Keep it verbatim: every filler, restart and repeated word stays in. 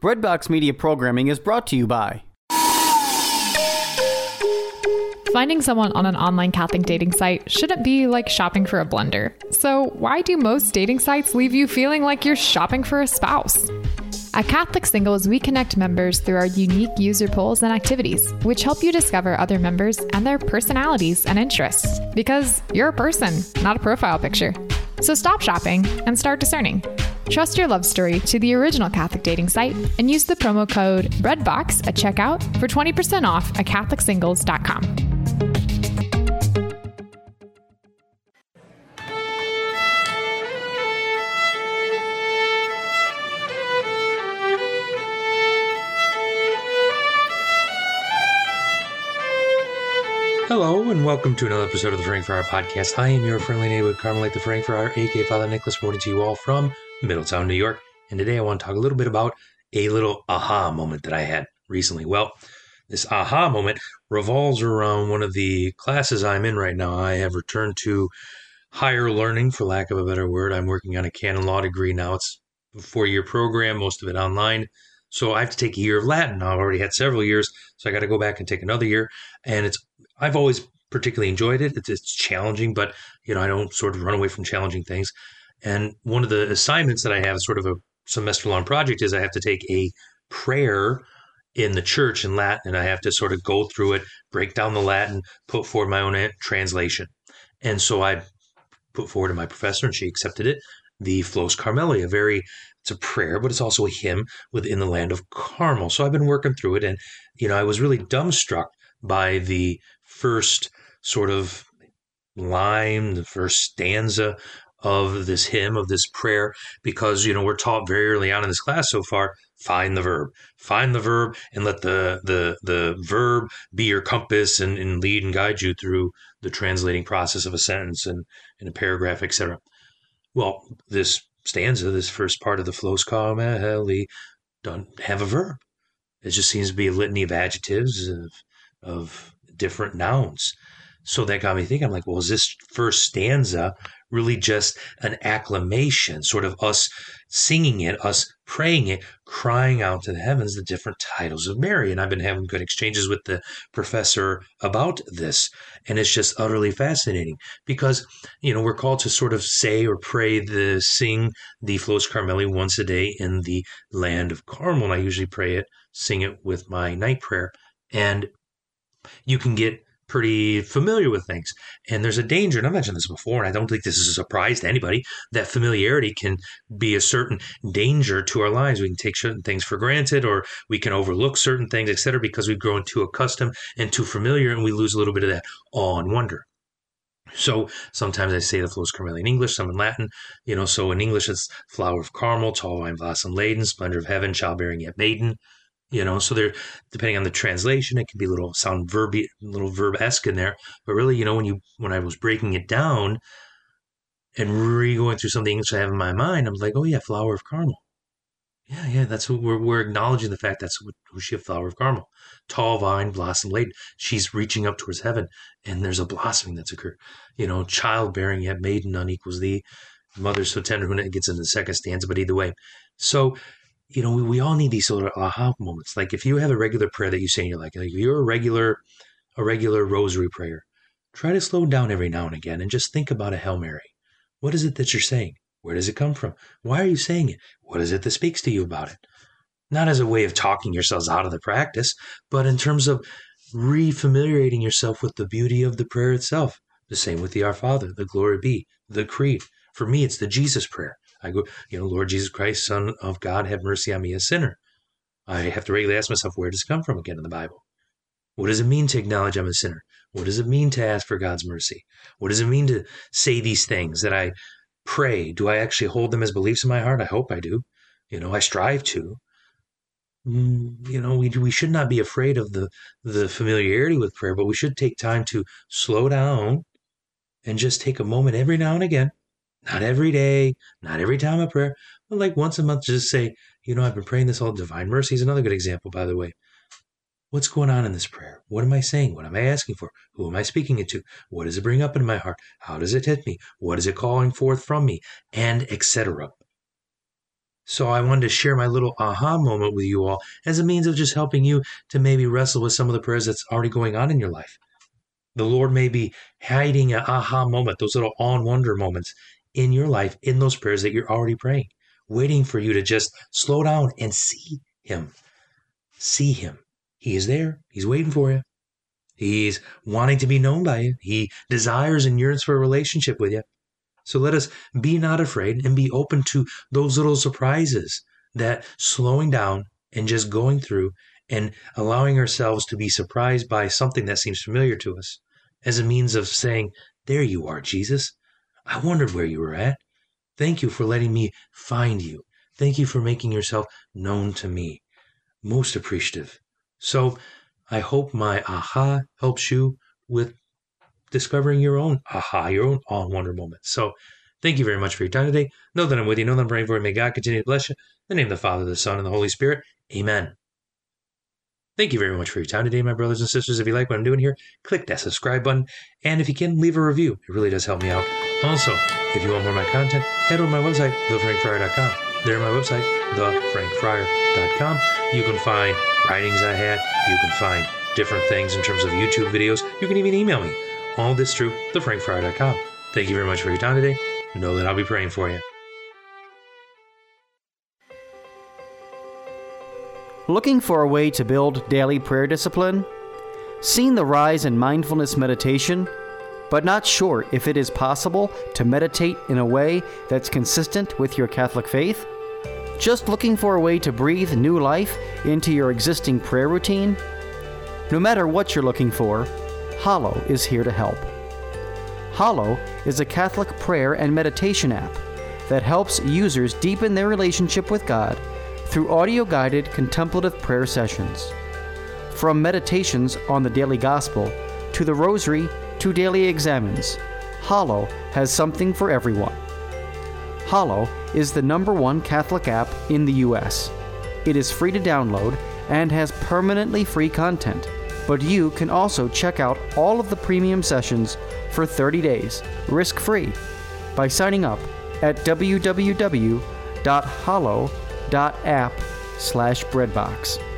Breadbox Media Programming is brought to you by... Finding someone on an online Catholic dating site shouldn't be like shopping for a blender. So why do most dating sites leave you feeling like you're shopping for a spouse? At Catholic Singles, we connect members through our unique user polls and activities, which help you discover other members and their personalities and interests. Because you're a person, not a profile picture. So stop shopping and start discerning. Trust your love story to the original Catholic dating site and use the promo code BREADBOX at checkout for twenty percent off at catholic singles dot com. Hello, and welcome to another episode of the Frankfurter Podcast. I am your friendly neighborhood Carmelite the Frankfurter, aka Father Nicholas, morning to you all from Middletown, New York. And today I want to talk a little bit about a little aha moment that I had recently. Well, this aha moment revolves around one of the classes I'm in right now. I have returned to higher learning, for lack of a better word. I'm working on a canon law degree now. It's a four-year program, most of it online. So I have to take a year of Latin. I've already had several years, so I got to go back and take another year. And it's I've always particularly enjoyed it. It's, it's challenging, but you know I don't sort of run away from challenging things. And one of the assignments that I have, sort of a semester-long project, is I have to take a prayer in the church in Latin, and I have to sort of go through it, break down the Latin, put forward my own translation. And so I put forward to my professor, and she accepted it, the Flos Carmeli, a very It's a prayer, but it's also a hymn within the land of Carmel. So I've been working through it, and you know, I was really dumbstruck by the first sort of line, the first stanza of this hymn, of this prayer, because you know we're taught very early on in this class so far, find the verb, find the verb, and let the the the verb be your compass and, and lead and guide you through the translating process of a sentence and in a paragraph, et cetera. Well, this stanza, this first part of the Flos Carmeli, don't have a verb. It just seems to be a litany of adjectives, of, of different nouns. So that got me thinking, I'm like, well, is this first stanza really just an acclamation, sort of us singing it, us praying it, crying out to the heavens the different titles of Mary? And I've been having good exchanges with the professor about this, and it's just utterly fascinating because, you know, we're called to sort of say or pray the, sing the Flos Carmeli once a day in the land of Carmel, and I usually pray it, sing it with my night prayer, and you can get pretty familiar with things. And there's a danger, and I mentioned this before, and I don't think this is a surprise to anybody, that familiarity can be a certain danger to our lives. We can take certain things for granted, or we can overlook certain things, et cetera, because we've grown too accustomed and too familiar, and we lose a little bit of that awe and wonder. So sometimes I say the Flos Carmeli in English, some in Latin. You know, so in English it's flower of Carmel, tall vine blossom laden, splendor of heaven, childbearing yet maiden. You know, so they're, depending on the translation, it can be a little sound verby, little verb-esque in there. But really, you know, when you when I was breaking it down and re-going through some of the English I have in my mind, I was like, oh yeah, flower of Carmel. Yeah, yeah, that's what we're we're acknowledging the fact that's what who's she, a flower of Carmel. Tall vine, blossom laden. She's reaching up towards heaven, and there's a blossoming that's occurred. You know, childbearing yet maiden, none equals thee. Mother so tender, when it gets into the second stanza, but either way. So, you know, we, we all need these sort of aha moments. Like if you have a regular prayer that you say in your life, like if you're a regular, a regular rosary prayer, try to slow down every now and again and just think about a Hail Mary. What is it that you're saying? Where does it come from? Why are you saying it? What is it that speaks to you about it? Not as a way of talking yourselves out of the practice, but in terms of re-familiarizing yourself with the beauty of the prayer itself. The same with the Our Father, the Glory Be, the Creed. For me, it's the Jesus prayer. I go, you know, Lord Jesus Christ, Son of God, have mercy on me, a sinner. I have to regularly ask myself, where does it come from again in the Bible? What does it mean to acknowledge I'm a sinner? What does it mean to ask for God's mercy? What does it mean to say these things that I pray? Do I actually hold them as beliefs in my heart? I hope I do. You know, I strive to. Mm, you know, we we should not be afraid of the, the familiarity with prayer, but we should take time to slow down and just take a moment every now and again. Not every day, not every time I pray, but like once a month, just say, you know, I've been praying this all. Divine mercy is another good example, by the way. What's going on in this prayer? What am I saying? What am I asking for? Who am I speaking it to? What does it bring up in my heart? How does it hit me? What is it calling forth from me? And et cetera. So I wanted to share my little aha moment with you all as a means of just helping you to maybe wrestle with some of the prayers that's already going on in your life. The Lord may be hiding an aha moment, those little awe and wonder moments in your life, in those prayers that you're already praying, waiting for you to just slow down and see Him. See Him. He is there. He's waiting for you. He's wanting to be known by you. He desires and yearns for a relationship with you. So let us be not afraid and be open to those little surprises that slowing down and just going through and allowing ourselves to be surprised by something that seems familiar to us as a means of saying, there you are, Jesus. I wondered where you were at. Thank you for letting me find you. Thank you for making yourself known to me. Most appreciative. So I hope my aha helps you with discovering your own aha, your own awe and wonder moments. So thank you very much for your time today. Know that I'm with you. Know that I'm praying for you. May God continue to bless you. In the name of the Father, the Son, and the Holy Spirit. Amen. Thank you very much for your time today, my brothers and sisters. If you like what I'm doing here, click that subscribe button. And if you can, leave a review. It really does help me out. Also, if you want more of my content, head over to my website, the frank friar dot com. There on my website, the frank friar dot com. You can find writings I had. You can find different things in terms of YouTube videos. You can even email me. All this through the frank friar dot com. Thank you very much for your time today. Know that I'll be praying for you. Looking for a way to build daily prayer discipline? Seen the rise in mindfulness meditation, but not sure if it is possible to meditate in a way that's consistent with your Catholic faith? Just looking for a way to breathe new life into your existing prayer routine? No matter what you're looking for, Hallow is here to help. Hallow is a Catholic prayer and meditation app that helps users deepen their relationship with God through audio-guided contemplative prayer sessions. From meditations on the daily gospel to the rosary to daily examens, Hallow has something for everyone. Hallow is the number one Catholic app in the U S. It is free to download and has permanently free content, but you can also check out all of the premium sessions for thirty days, risk-free, by signing up at w w w dot hallow dot app slash breadbox.